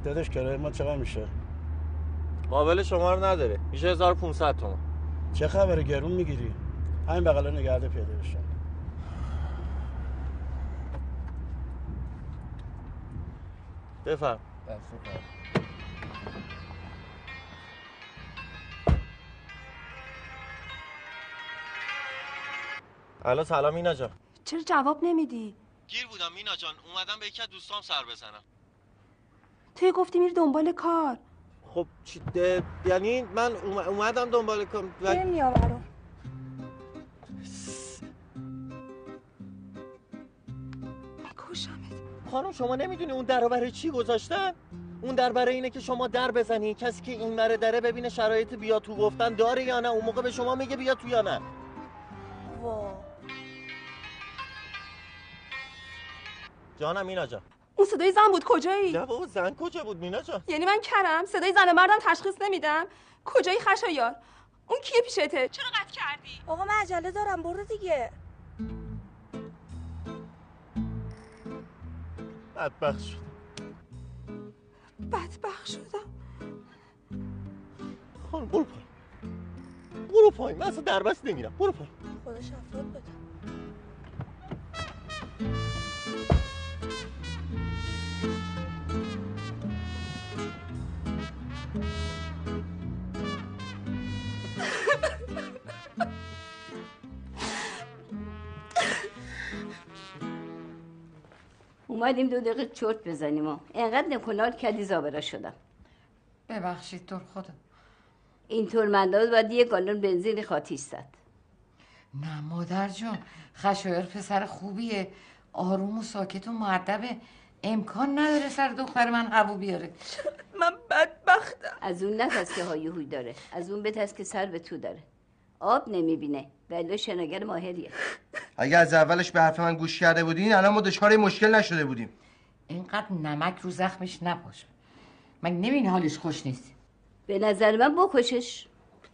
داداش کرایه ما چقدر میشه؟ قابل شما رو نداره، میشه 1500 تومان. چه خبره گرون میگیری؟ همین بغلا نگرده پیاده بشم. بفرم. الو سلام مینا جان. چرا جواب نمیدی؟ گیر بودم مینا جان، اومدم به یکی از دوستام سر بزنم. توی گفتی میری دنبال کار. خب یعنی من اومدم دنبال کار. بریم نیاورو. میکشمت. خانم شما نمیدونی اون در برای چی گذاشتن؟ اون در برای اینه که شما در بزنی، کسی که این ور دره ببینه شرایط بیا تو گفتن داره یا نه، اون موقع به شما میگه بیا تو یا نه. وا. جانم مینا جان. اون صدای زن بود کجایی؟ نه بابا زن کجا بود مینا جان؟ یعنی من کرم صدای زن مردم تشخیص نمیدم؟ کجایی خشایار؟ اون کیه پیشته؟ چرا قطع کردی؟ آقا من عجله دارم برو دیگه. بدبخت شد. بدبخت شدم. خانم برو پایین. برو پایین، من اصلا دربست نمیرم. برو پایین. خدا شفاعت بده. اومدیم 2 دقیقه چرت بزنیم و اینقدر نکنال کدی زابرا شدم. ببخشید دور خودم. اینطور منداز باید 1 گالون بنزین خاطیش زد. نه مادر جان، خشایار پسر خوبیه، آروم و ساکت و مؤدبه، امکان نداره سر دختر من هوو بیاره. من بدبختم. از اون نترس که هایهوی داره، از اون بترس که سر به تو داره. آب نمیبینه ولی شناگر ماهریه. اگه از اولش به حرف من گوش کرده بودین الان ما دچار مشکل نشده بودیم. اینقدر نمک رو زخمش نپاش. من نمی‌بینی حالش خوش نیست. به نظر من بکشش.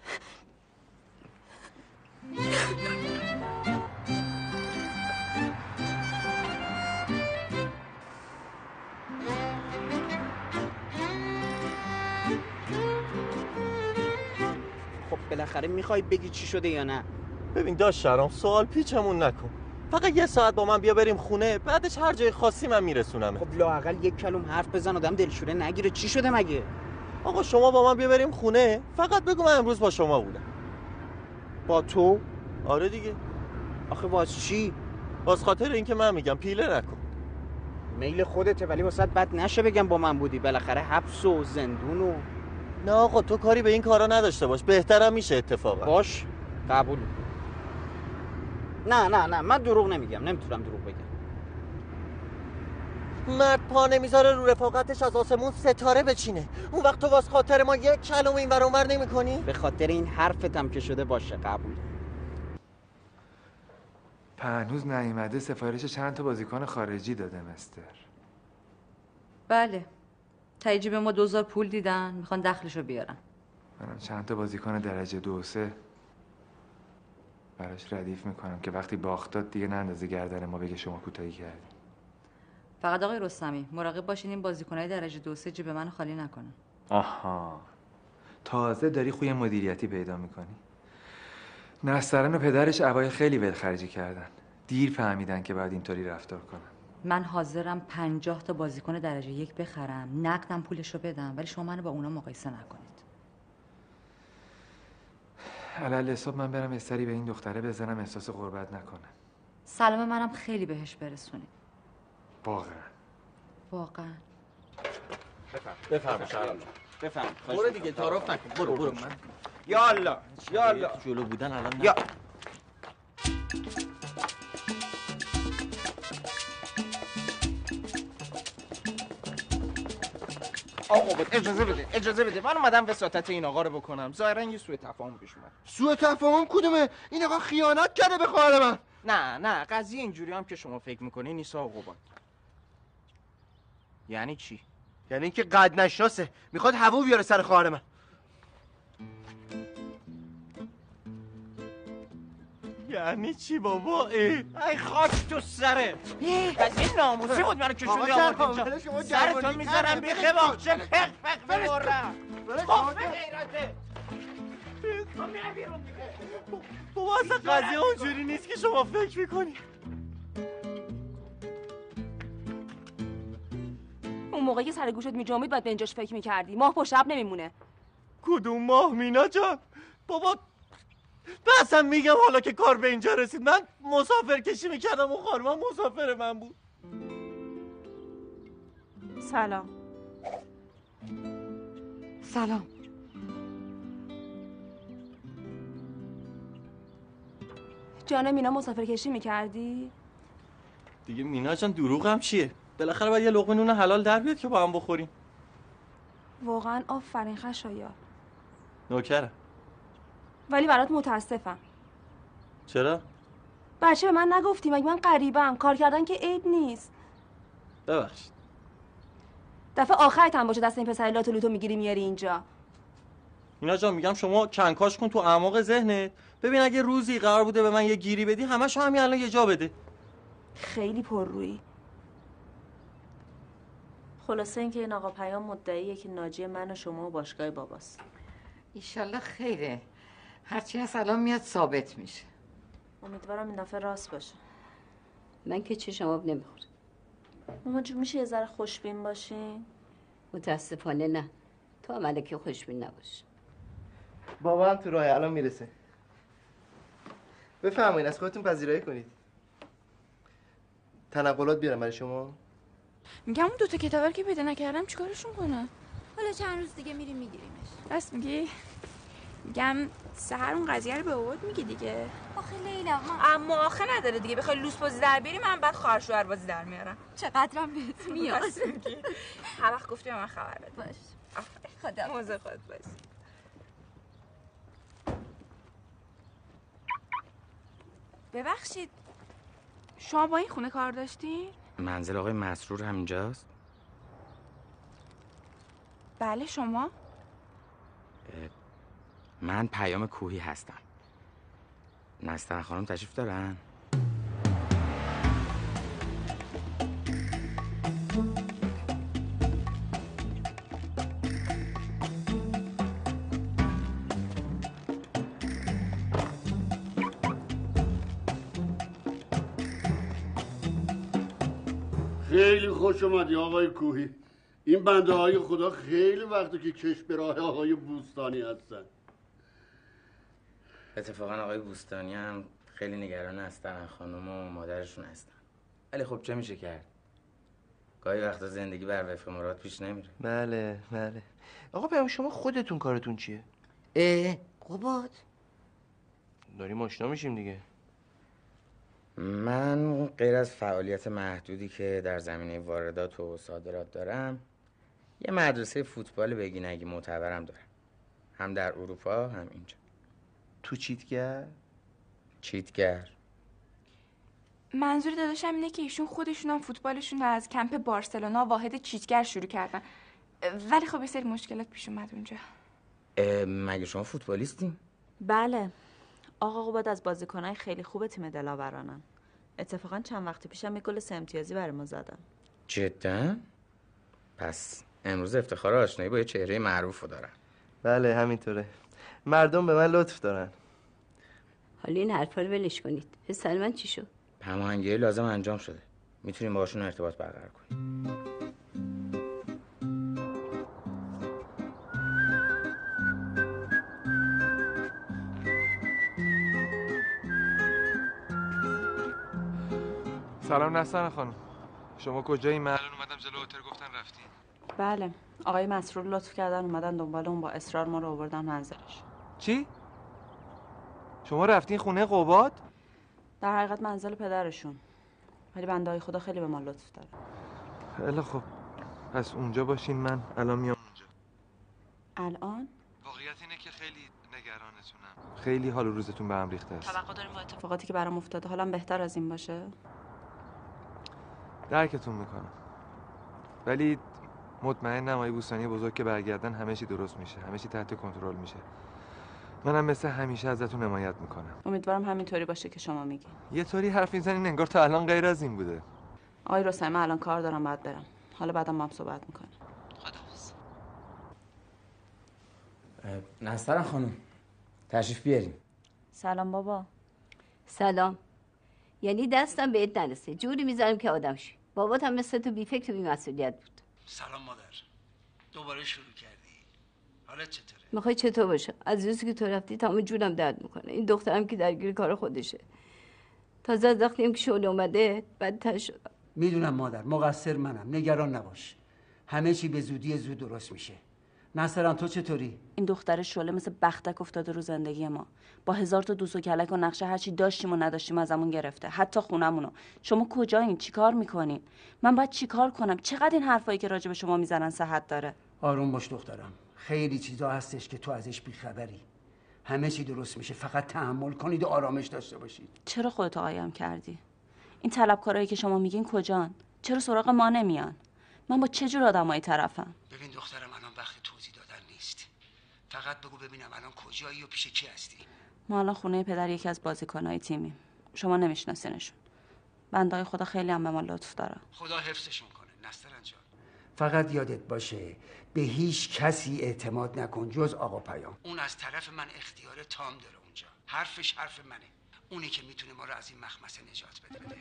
خب بالاخره میخوای بگی چی شده یا نه؟ ببین داش شرام سوال پیچمون نکن. فقط 1 ساعت با من بیا بریم خونه، بعدش هر جای خاصی من میرسونم. خب لااقل 1 کلم حرف بزن آدم دلشوره نگیره. چی شده مگه؟ آقا شما با من بیا بریم خونه، فقط بگو من امروز با شما بودم. با تو؟ آره دیگه. آخه واس چی؟ واس خاطر اینکه من میگم پیله نکن. میل خودته ولی واسه بد نشه بگم با من بودی. بالاخره حبس و زندون و نه آقا تو کاری به این کارا نداشته باش، بهترم میشه اتفاقا. باش قبول. نه من دروغ نمیگم، نمیتونم دروغ بگم. مرد پا نمیذاره رو رفاقتش از آسمون ستاره بچینه، اون وقت تو واس خاطر ما 1 کلمه این ور اون ور نمی‌کنی؟ به خاطر این حرفتم که شده باشه قبول. هنوز نیومده. سفارش چند تا بازیکن خارجی داده مستر. بله تایجی به ما 2000 پول دیدن، میخوان دخلشو بیارن. منم چند تا بازیکن درجه 2 و 3 براش ردیف میکنم که وقتی باخت داد دیگه نندازه گردن ما بگه شما کوتاهی کردی. فقط آقای رستمی مراقب باشین این بازیکنای درجه 2 و 3 جیب منو خالی نکنن. آها تازه داری خوی مدیریتی پیدا میکنی. نسترن و پدرش اوایل خیلی ولخرجی کردن، دیر فهمیدن که باید اینطوری رفتار کنن. من حاضرم 50 تا بازیکن درجه 1 بخرم، نقدم پولشو بدم، ولی شما منو با اونا مقایسه نکنید. علل حساب من برم استری به این دختره بزنم احساس غربت نکنه. سلام منم خیلی بهش برسونید. واقعا بفرما شهرام. بفهم. برو دیگه تعارف نکن. برو من. یالا جلو بودن الان یا آقا بود اجازه بده من اومدم وساطت این آقا رو بکنم. ظاهرا یه سوء تفاهم پیش اومد. سوء تفاهم کدومه؟ این آقا خیانت کرده به خواهر من. نه قضیه اینجوری هم که شما فکر میکنی نیست آقا بود. یعنی چی؟ یعنی اینکه قد نشناسه، میخواد هوو بیاره سر خواهر من. یعنی چی بابا؟ ای خاک تو سره از این ناموسی بود منو کشوندی آورد اینجا سرتون میذارم بیخه باخچه پخ پخ ببرم خب به غیرته بابا اصلا قضیه اونجوری نیست که شما فکر میکنی. اون موقعی که سر گوشت میجامید باید به اینجاش فکر میکردی. ماه با شب نمیمونه. کدوم ماه مینا جان؟ بابا اصلا میگم حالا که کار به اینجا رسید من مسافر کشی میکردم اون خانوم مسافر من بود. سلام. سلام. جان مینا مسافر کشی میکردی؟ دیگه مینا جان دروغ هم چیه؟ بالاخره باید یه لقمه نون حلال در بیاد که با هم بخوریم. واقعا آفرین خشایار. نوکرم. ولی برات متاسفم. چرا؟ بچه به من نگفتی مگه من غریبم؟ کار کردن که عیب نیست. ببخشید. دفعه آخرت هم باشه دست این پسر لاتو لوتو میگیری میاری اینجا. مینا جان میگم شما کنکاش کن تو اعماق ذهنت ببین اگه روزی قرار بوده به من یه گیری بدی همش همین الان یه جا بده. خیلی پررویی. خلاصه اینکه این آقا پیام مدعیه که ناجی من و شما و باشگاه باباست. ایشالله خیره. هرچی هست الان میاد ثابت میشه. امیدوارم این دفعه راست باشه. من که چشم آب نمیخورم. مامان جون میشه یه ذره خوشبین باشین؟ متاسفانه نه. تو عمله که خوشبین نباش. بابا هم تو راه الان میرسه. بفرمایید از خودتون پذیرایی کنید. تنقلات بیارم برای شما. میگم اون دوتا کتابر که پیدا نکردم چیکارشون کنم؟ حالا چند روز دیگه میریم میگیریمش. راست میگی؟ میگم سحر اون قضیه رو به بابات میگی دیگه. آخه لیلا اما آخه نداره دیگه بخوای لوس بازی در بیاری من بعد خواهر شوهر بازی در میارم. چقدرم بهت میاد. هر وقت گفتی من خبر بده. باش. خدا موضوع خودت باش. ببخشید شما با این خونه کار داشتین؟ منزل آقای مسرور همینجاست؟ بله شما؟ من پیام کوهی هستم. نسترن خانم تشریف دارن؟ خیلی خوش اومدی آقای کوهی. این بنده های خدا خیلی وقته که کش به راه آقای بوستانی هستن. اتفاقا آقای بوستانی هم خیلی نگران نسترن خانم و مادرشون هستن. ولی خب چه میشه کرد؟ گاهی وقتا زندگی بر وفق مراد پیش نمیره. بله. آقا پیام شما خودتون کارتون چیه؟ قباد داریم آشنا میشیم دیگه. من غیر از فعالیت محدودی که در زمینه واردات و صادرات دارم یه مدرسه فوتبال بگینگی معتبرم دارم. هم در اروپا هم اینجا. تو چیتگر؟ چیتگر؟ منظور داداشم اینه که ایشون خودشون هم فوتبالشون از کمپ بارسلونا واحد چیتگر شروع کردن. ولی خب یه سری مشکلات پیش اومد اونجا. مگه شما فوتبالیستین؟ بله. آقا قباد از بازیکنای خیلی خوب تیم دلاورانن. اتفاقا چند وقت پیشم یه گل 3 امتیازی برای ما زدن. جدا؟ پس امروز افتخار آشنایی با یه چهره معروفو دارم. بله همینطوره. مردم به من لطف دارن. حالا این حرفا رو ولش کنید. پسر من چی شد؟ هماهنگی لازم انجام شده. میتونیم باهاشون ارتباط برقرار کنیم. سلام نسترن خانم. شما کجایی؟ من الان اومدم جلو هتل گفتن رفتین. بله. آقای مسرور لطف کردن اومدن دنبال اون با اصرار ما رو آوردن منزلش. چی؟ شما رفتین خونه قباد؟ در حقیقت منزل پدرشون. ولی بنده های خدا خیلی به ما لطف داره. خیلی خب. پس اونجا باشین من الان میام اونجا. الان؟ واقعیت اینه که خیلی نگرانتونم. خیلی حال و روزتون به هم ریخته است. توقع داریم با اتفاقاتی که برام افتاده حالم بهتر از این باشه؟ درکتون میکنم. ولی مطمئنم آقای بوستانی بزرگ که برگردن همه چی درست میشه. همه چی تحت کنترل میشه. منم مثل همیشه ازتون حمایت میکنم. امیدوارم همینطوری باشه که شما میگی. یه طوری حرف میزنین انگار تا الان غیر از این بوده. آقای رستمی، من الان کار دارم، باید برم. حالا بعدم با هم صحبت میکنیم. خداحافظ. نسترن خانم تشریف بیاریم. سلام بابا. سلام. یعنی دستم بهت نرسه، جوری میذارم که آدم شی. بابات هم مثل تو بیفکر و بی‌مسئولیت بود. سلام مادر. دوباره شروع کردی. حالت چطوره؟ میخوای چطور باشه؟ از روزی که تو رفتی تمام جونم درد میکنه. این دخترم که درگیر کار خودشه. تازه از وقتی که شغل اومده بدتر شدم. میدونم مادر، مقصر منم، نگران نباش. همه چی به زودی زود درست میشه. نصران تو چطوری؟ این دختر شعله مثل بختک افتاده رو زندگی ما. با 1000 تا دوست و کلک و نقشه هر چی داشتیم و نداشتیم ازمون گرفته، حتی خونمونو. شما کجایین؟ چیکار میکنین؟ من باید چیکار کنم؟ چقدر این حرفایی که راجع به شما میزنن صحت داره؟ آروم باش دخترم. خیلی چیزا هستش که تو ازش بیخبری. همه چی درست میشه، فقط تحمل کنید و آرامش داشته باشید. چرا خودتو قایم کردی؟ این طلبکارایی که شما میگین کجان؟ چرا سراغ ما نمیان؟ من با چه جور آدمایی طرفم؟ ببین دخترم، الان وقت توضیح دادن نیست. فقط بگو ببینم الان کجایی و پیش کی هستی؟ ما الان خونه پدر یکی از بازیکن‌های تیمیم. شما نمیشناسینشون. بندای خدا خیلی هم به ما لطف داره. خدا حفظشون کنه نسترن جان. فقط یادت باشه به هیچ کسی اعتماد نکن جز آقا پیام. اون از طرف من اختیار تام داره اونجا. حرفش حرف منه. اونی که میتونه ما رو از این مخمسه نجات بده.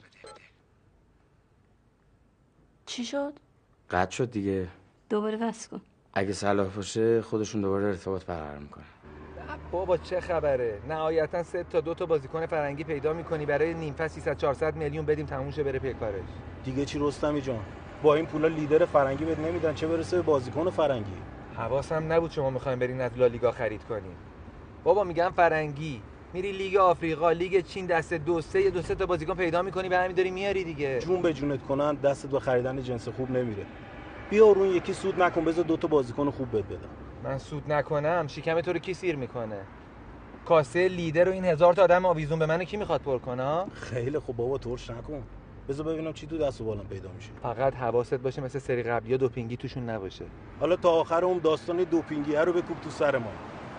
چی شد؟ قطع شد دیگه. دوباره بس کن. اگه صلاح باشه خودشون دوباره ارتباط برقرار میکنن. بابا چه خبره؟ نهایتا 3 تا 2 تا بازیکن فرنگی پیدا میکنی برای نیم فصل 300 400 میلیون بدیم تموم شه بره پی کارش. دیگه چی رستمی جان؟ با این پولا لیدر فرنگی بهت نمیدن، چه برسه به بازیکن فرنگی. حواسم نبود شما میخواین برین از لالیگا خرید کنین. بابا میگم فرنگی، میری لیگ آفریقا، لیگ چین، دست 2 3 تا بازیکن پیدا میکنی به همین داری میاری دیگه. جون به جونت کنن دستت به خریدن جنس خوب نمیره. بیا اون یکی سود نکن، بذار 2 تا بازیکن خوب بهت بدم. من سود نکنم شکم تو رو کی سیر میکنه؟ کاسه لیدر و این 1000 تا آدم آویزون به منو کی میخواد پر کنه؟ خیلی خوب بابا ترش نکن. بذار ببینم چی تو دست و بالم پیدا میشه. فقط حواست باشه مثل سری قبلی‌ها دوپینگی توشون نباشه. حالا تا آخر اون داستان دوپینگی رو بکوب تو سر ما.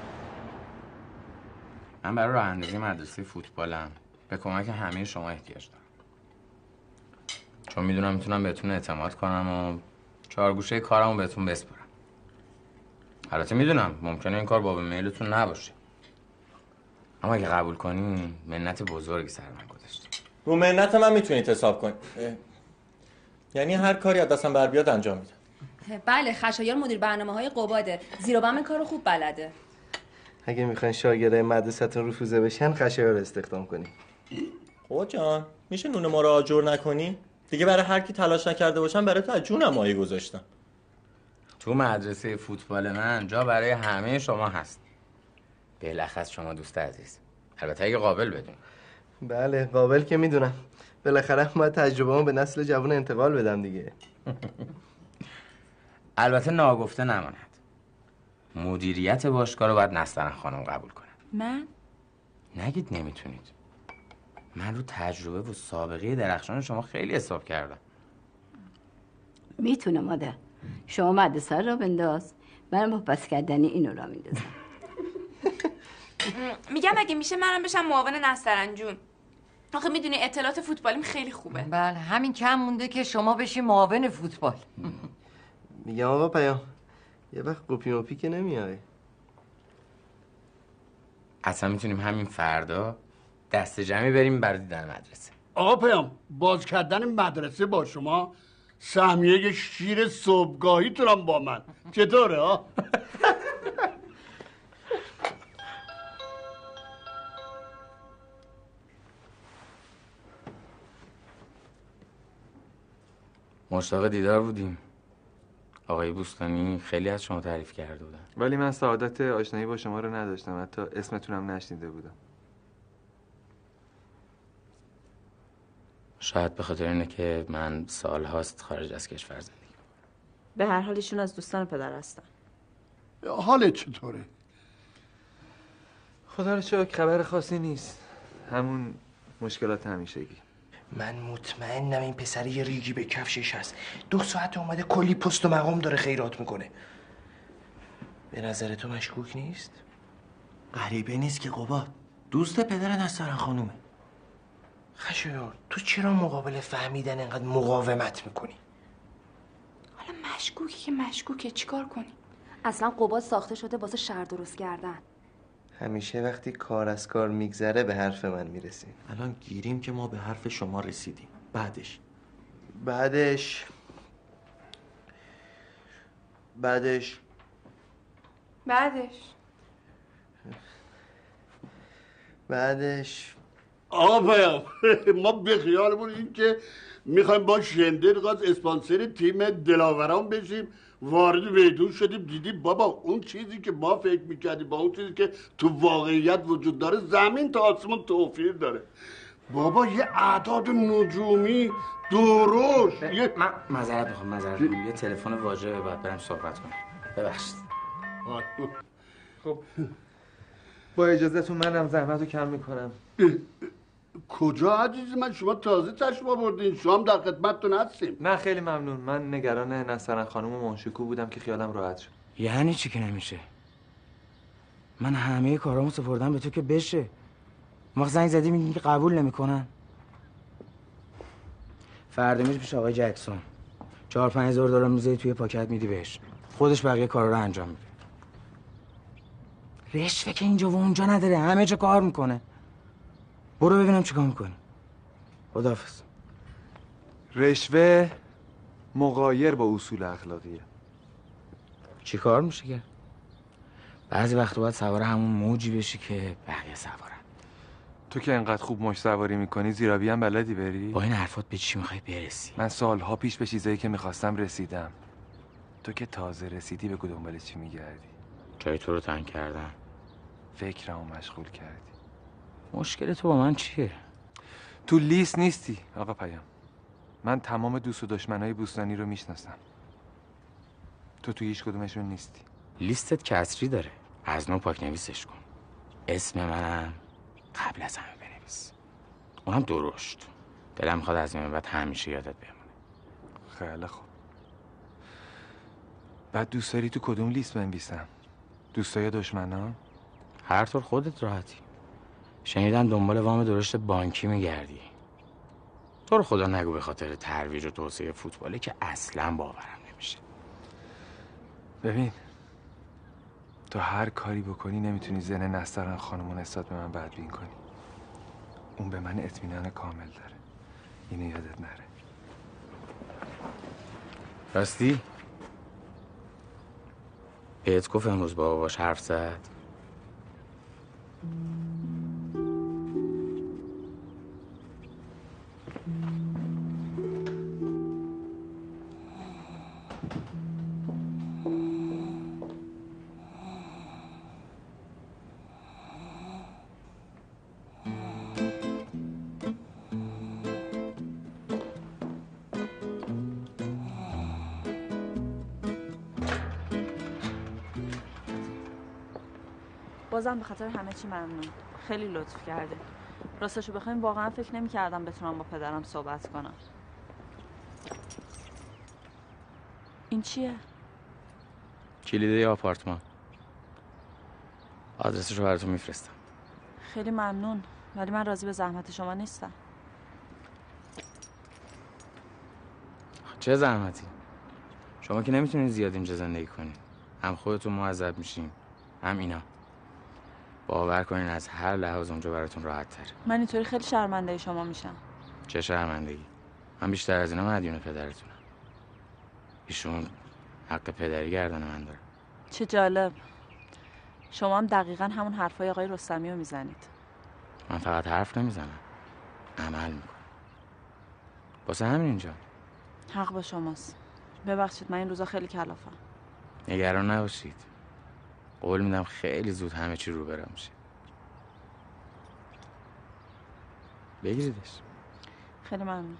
من برای راه اندازی مدرسه فوتبالم به کمک همه شما احتیاج دارم. چون میدونم میتونم بهتون اعتماد کنم و چهارگوشه کارمو بهتون بسپارم. البته میدونم ممکنه این کار باب میلتون نباشه. اما اگه قبول کنین منت بزرگی سر من گذاشته. رو منت من میتونید حساب کنید. یعنی هر کاری از دستم بر بیاد انجام میدم. بله، خشایار مدیر برنامه‌های قباده. زیر و بم کارو خوب بلده. اگه میخواین شاگردای مدرسه‌تون رفوزه بشن خشایار استخدام کنین. خب جان، میشه نون ما رو آجر نکنی؟ دیگه برای هر کی تلاش نکرده باشم برای تو از جونم مایه گذاشتم. تو مدرسه فوتبال من جا برای همه شما هست. بالاخص شما دوست عزیز. البته اگه قابل بدون. بله قابل که میدونم. بالاخره باید تجربه‌مو به نسل جوان انتقال بدم دیگه. البته ناگفته نماند. مدیریت باشگاه رو باید نسترن خانم قبول کنه. من؟ نگید نمیتونید. من رو تجربه و سابقه درخشان شما خیلی حساب کردم. میتونه مادر. شما مدرسه را بنداز، من با پس کردنی اینو را میندازم. میگم اگه میشه منم بشم معاون نسترن جون. آخه میدونی اطلاعات فوتبالیم خیلی خوبه. بله همین کم مونده که شما بشی معاون فوتبال. میگم آقا پیام یه وقت قپی مپی که نمیای. اصلا میتونیم همین فردا دست جمعی بریم برای دیدن مدرسه. آقا پیام باز کردن مدرسه با شما سهمیه شیر صبحگاهی تونم با من چطوره ها؟ مشتاق دیدار بودیم. آقای بوستانی خیلی از شما تعریف کرده بودن. ولی من سعادت آشنایی با شما رو نداشتم، حتی اسمتونم نشنیده بودم. شاید به خاطر اینه که من سال هاست خارج از کشور زندگی میکنم. به هر حال ایشون از دوستان پدر هستن. حالت چطوره؟ خدا رو شکر خبر خاصی نیست. همون مشکلات همیشگی. من مطمئنم این پسر یه ریگی به کفشش هست. 2 ساعت اومده کلی پست و مقام داره خیرات میکنه. به نظر تو مشکوک نیست؟ غریبه نیست که قباد، دوست پدر نسترن خانومه. خشایار تو چرا مقابل فهمیدن اینقدر مقاومت میکنی؟ حالا مشکوکی که مشکوکه، چیکار کنی؟ اصلا قباد ساخته شده واسه شر درست کردن. همیشه وقتی کار از کار میگذره به حرف من میرسیم. الان گیریم که ما به حرف شما رسیدیم. بعدش آقا پیام ما به خیالمون این که میخوایم با شندرغاز اسپانسر تیم دلاوران بشیم، وارد میدون شدیم دیدیم بابا اون چیزی که ما فکر میکردیم با اون چیزی که تو واقعیت وجود داره زمین تا آسمون توفیر داره. بابا یه اعداد نجومی دروش من معذرت میخوام یه تلفن واژه باید برم صحبت کنم، ببخشید. خب با اجازهتون منم زحمت رو کم میکنم. کجا عزیز من؟ شما تازه تشریف آوردین، شما هم در خدمتتون هستیم. نه خیلی ممنون. من نگران نسترن خانم و منشکو بودم که خیالم راحت شد. یعنی چی که نمیشه؟ من همه کارامو سپردم به تو که بشه. ما زنگ زدی میگی که قبول نمیکنن. فردا میری پیش آقای جکسون، 4-5 هزار دلار میذاری توی پاکت میدی بهش، خودش بقیه کارا رو انجام میده. رشوه که اینجا و اونجا نداره، همه جا کار میکنه. برو ببینم چیکار میکنی. خداحافظ. رشوه مغایر با اصول اخلاقیه. چی کار میشه کرد؟ بعضی وقتا باید سوار همون موجی بشی که بقیه سوارن. تو که انقدر خوب مش سواری میکنی زیرابی هم بلدی بری؟ با این حرفات به چی میخوای برسی؟ من سالها پیش به چیزایی که میخواستم رسیدم. تو که تازه رسیدی بگو دنبال چی میگردی؟ جای تو رو تنگ کردم. فکرمو مشغول کردی. مشکل تو با من چیه؟ تو لیست نیستی آقا پیام. من تمام دوست و دشمنای بوستانی رو میشناسم. تو هیچ کدومشون نیستی. لیستت کسری داره، از نو پاک نویسش کن. اسم منم قبل از همه بنویس، اونم درشت. دلم میخواد از این بعد همیشه یادت بمونه. خیلی خوب. بعد دوست داری تو کدوم لیست بنویسم؟ دوستای دشمنا؟ هر طور خودت راحتی. شنیدم دنبال وام درشت بانکی میگردی. تو رو خدا نگو به خاطر ترویج و توسعه فوتباله که اصلا باورم نمیشه. ببین تو هر کاری بکنی نمیتونی زن نسترن خانمو نسبت به من بدبین کنی. اون به من اطمینان کامل داره. اینو یادت نره. راستی؟ بهت گفت امروز با باباش حرف زد؟ بازم به خاطر همه چی ممنون. خیلی لطف کردین. راستشو بخواین واقعا فکر نمی‌کردم بتونم با پدرم صحبت کنم. این چیه؟ کلید آپارتمان. آدرسشو براتون میفرستم. خیلی ممنون، ولی من راضی به زحمت شما نیستم. چه زحمتی؟ شما که نمیتونید زیاد اینجا زندگی کنید. هم خودتون معذب میشین، هم اینا. باور کنین از هر لحاظ اونجا براتون راحت تره. من اینطوری خیلی شرمنده شما میشم. چه شرمندگی؟ من بیشتر از اینا مدیون پدرتونم. ایشون حق پدری گردن من داره. چه جالب. شما هم دقیقاً همون حرفای آقای رستمی رو میزنید. من فقط حرف نمیزنم، عمل میکنم. واسه همین اینجا. حق با شماست. ببخشید من این روزا خیلی کلافم. نگران نباشید. قول میدم خیلی زود همه چی رو برم میشه. بگیریدش. خیلی ممنون.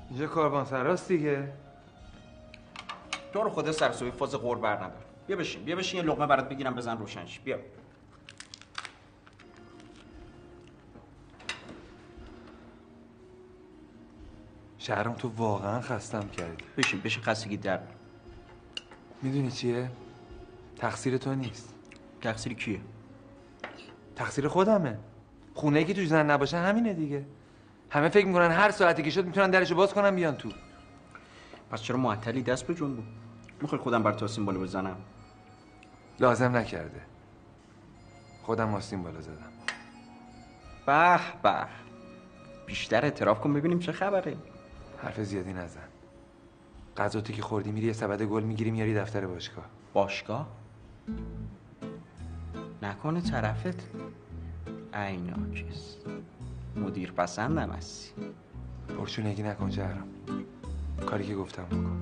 اینجا کاروان سراست دیگه. تو رو خدا سرسوی فاز قور بر ندار. بیا بشین یه لقمه برات بگیرم بزن روشنش. بیا. شهرام تو واقعا خستم کردی. بشین خستگی در. میدونی چیه؟ تقصیر تو نیست. تقصیر کیه؟ تقصیر خودمه. خونه‌ای که توش زن نباشه همینه دیگه. همه فکر میکنن هر ساعتی که شد میتونن درشو باز کنن بیان تو. پس چرا معطلی دست به جنبو؟ میخوای خودم بر تو آستین بالا بزنم؟ لازم نکرده. خودم آستین بالا زدم. به بیشتر اعتراف کن ببینیم چه خبره. حرف زیادی نزن. غذاتی که خوردی میری یه سبد گل میگیری میاری دفتر باشگاه. باشگاه؟ نکنه طرفت عیناکس مدیر پسندم هستی. پرچونگی نکن شهرام. کاری که گفتم بکن.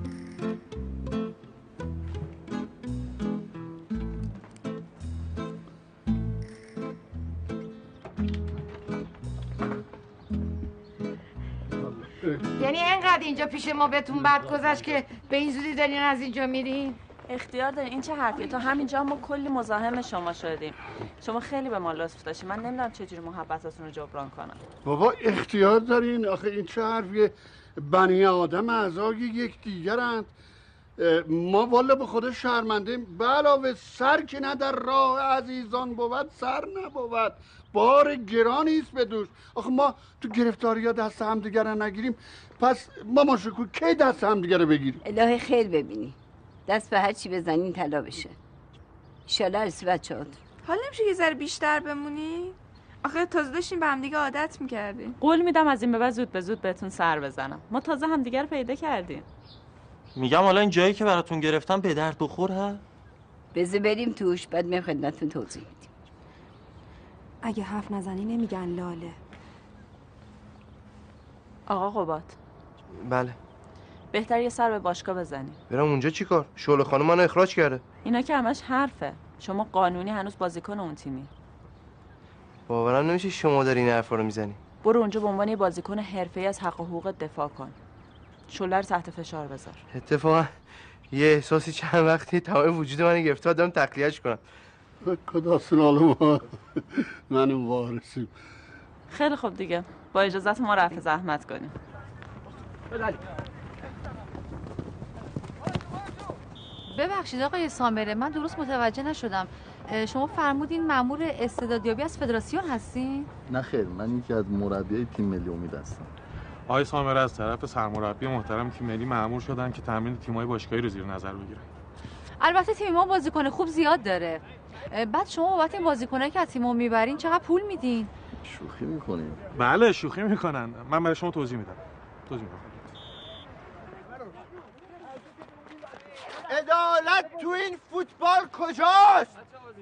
یعنی اینقدر اینجا پیش ما بهتون بد گذشت که به این زودی دارین از اینجا میرین؟ اختیار دارین. این چه حرفیه؟ تا همینجا ما کلی مزاحم شما شدیم. شما خیلی به ما لطف داشتین. من نمیدونم چجوری محبتاتون رو جبران کنم. بابا اختیار دارین. آخه این چه حرفیه؟ بنی آدم اعضای یک دیگرند. ما والا به خود شرمنده. به علاوه سر که نه در راه عزیزان بود سر نبود. بار گرانی است به دوش. آخه ما تو گرفتاری ها دست همدیگه نگیریم. پس ما شکو کی دست همدیگه بگیریم؟ الهی خیر ببینی. دست به هر چی بزنین طلا بشه. ایشالا رسی بچه‌هات. حال نمیشه یه ذره بیشتر بمونی؟ آخه تازه داشتیم به همدیگه عادت میکردیم. قول میدم از این به بعد زود به زود بهتون سر بزنم. ما تازه همدیگه رو پیدا کردیم. میگم حالا این جایی که براتون گرفتم به درد بخور ها. بذار بریم توش بعد میام خدمتتون توضیح میدیم. اگه حرف نزنی نمیگن لاله. آقا قباد. بله. بهتر یه سر به باشگاه بزنی. برم اونجا چیکار؟ شعله خانم منو اخراج کرده. اینا که همش حرفه. شما قانونی هنوز بازیکن اون تیمی. باورم نمیشه شما داری این حرفا رو میزنی. برو اونجا به عنوان یه بازیکن حرفه‌ای از حق و حقوقت دفاع کن. شعله رو تحت فشار بذار. اتفاقا یه احساسی چند وقتی تمام وجود من گرفته دارم تخلیه‌اش کنم. خدا سنالو ما منو وارثیم. خیلی خوب دیگه. با اجازت ما رفع زحمت کنیم. ببخشید آقای سامره، من درست متوجه نشدم. شما فرمودین مأمور استعدادیابی از فدراسیون هستین؟ نه خیر، من یکی از مربیای تیم ملی امید هستم. آقای سامره از طرف سرمربی محترم تیم ملی مأمور شدن که تامین تیم‌های باشگاهی رو زیر نظر بگیرن. البته تیم ما بازیکن خوب زیاد داره. بعد شما بابت این بازیکنایی که از تیم ما میبرین چقدر پول میدین؟ شوخی میکنین؟ بله شوخی میکنن. من برای شما توضیح میدم. عدالت تو این فوتبال کجاست؟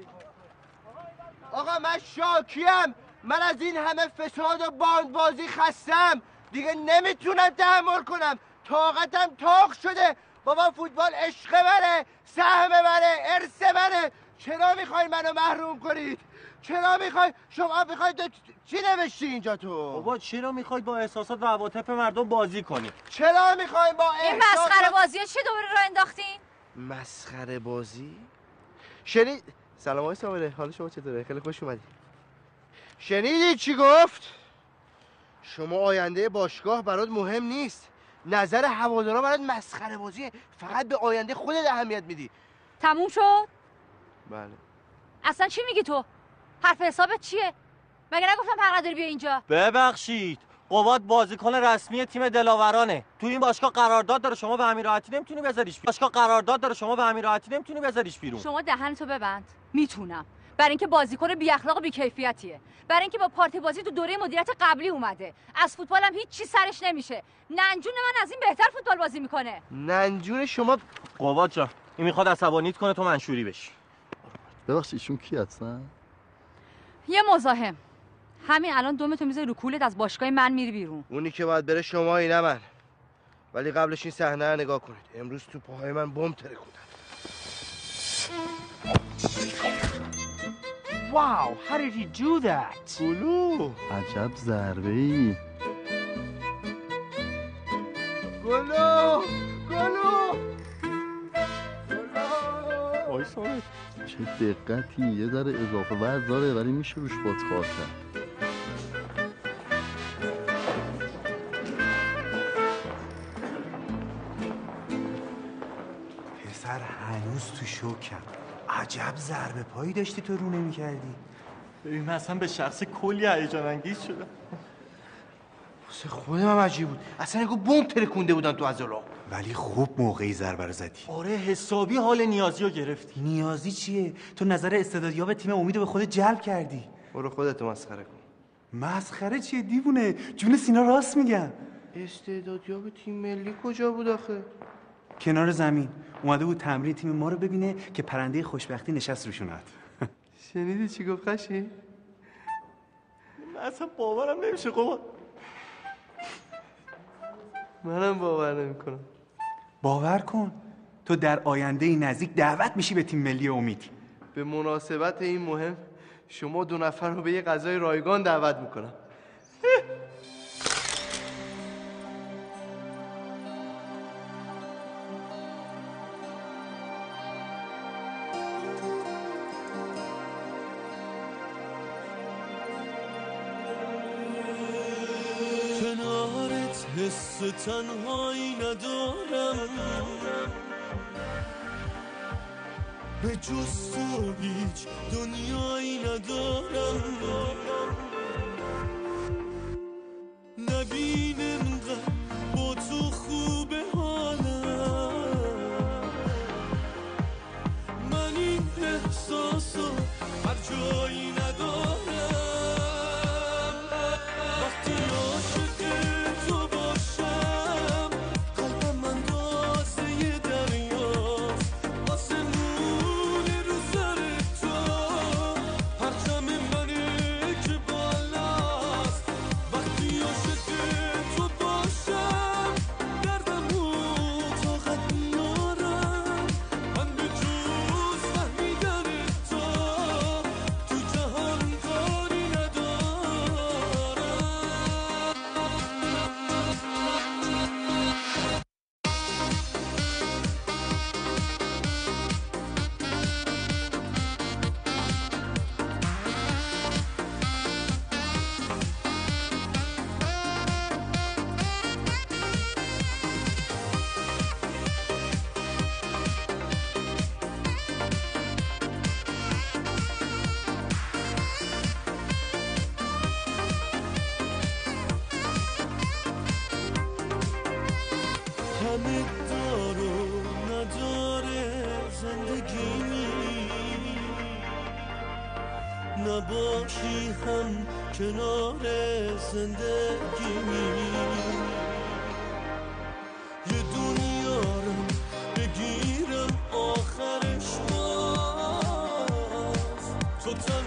آقا من شاکیم. من از این همه فساد و باندبازی خستم. دیگه نمیتونم تحمل کنم. طاقتم تاق شده. بابا فوتبال عشق منه، سهم منه، ارث منه. چرا میخوای منو محروم کنید؟ چرا میخوای؟ شما میخواید چی نوشتی اینجا تو؟ بابا چرا میخواید با احساسات و عواطف مردم بازی کنید؟ چرا میخواید با این مسخره بازی چه دوباره راه انداختین؟ مسخره بازی؟ شنید؟ سلام آقای سامره، حال شما چطوره؟ خیلی خوش اومدی. شنیدی چی گفت؟ شما آینده باشگاه برات مهم نیست. نظر هوادارا برات مسخره بازیه. فقط به آینده خودت اهمیت میدی. تموم شد؟ بله. اصلا چی میگی تو؟ حرف حسابت چیه؟ مگه نگفتم حق نداری بیا اینجا؟ ببخشید، قباد بازیکن رسمی تیم دلاورانه. تو این باشگاه قرارداد داره، شما به همین راحتی نمیتونی بذاریش بیرون. باشگاه قرارداد داره، شما به همین راحتی نمیتونی بذاریش بیرون. شما دهنتو ببند. میتونم. برای اینکه بازیکن بی اخلاق و بی کیفیتیه. برای اینکه با پارتی بازی تو دوره مدیریت قبلی اومده. از فوتبالم هیچ چی سرش نمیشه. ننجون من از این بهتر فوتبال بازی میکنه. ننجون شما؟ قباد جان، این میخواد عصبانیت کنه تو منشوری بشی. ببخشید ایشون کی هستن؟ یه مزاحم. همین الان دومتو میذاری رو کولت از باشگاه من میری بیرون. اونی که باید بره شمایی نه من. ولی قبلش این صحنه رو نگاه کنید. امروز تو پاهای من بمب ترکوندن. Wow, how did he do that? عجب ضربه‌ای. گلو آی صاحب چه دقتی، یه ذره اضافه وزن داره ولی میشه روش باز کار کرد. پسر هنوز تو شوکم. عجب ضربه پایی داشتی تو رو نمی‌کردی. ببین من اصلا به شخص کلی هیجان انگیز شدم. واسه خودم هم عجیب بود، اصلا انگار بمب ترکونده بودن تو عضلا. ولی خوب موقعی ضربه رو زدی. آره حسابی حال نیازی رو گرفتی. نیازی چیه؟ تو نظر استعدادیاب تیم امید رو به خودت جلب کردی. برو خودتو مسخره کن. مسخره چیه دیوونه؟ جون سینا راست میگم. استعدادیاب تیم ملی کجا بود آخه؟ کنار زمین اومده بود تمرین تیم ما رو ببینه که پرنده خوشبختی نشست روشونت. شنیدی چی گفت خشی؟ من اصلا باورم نمیشه قباد. منم باور نمیکنم. باور کن تو در آینده نزدیک دعوت میشی به تیم ملی امید. به مناسبت این مهم شما 2 نفر رو به یه غذای رایگان دعوت میکنم. کنارت حس تنهایی ندارم، به جز تو هیچ دنیایی ندارم. نبین انقدر با تو خوبه حالم، من این احساسو هر جایی ندارم. وقتی عاشق تو باشم قلبم اندازه یه دریاست، آسمون رو سر تو پرچم منه که بالاست. وقتی عاشق تو باشم دردمو طاقت میارم، من به جز فهمیدن تو جهان کاری ندارم. همه دار و نداره زندگی، نباشی هم کنار زندگی. یه دنیا رو بگیرم آخرش باز تو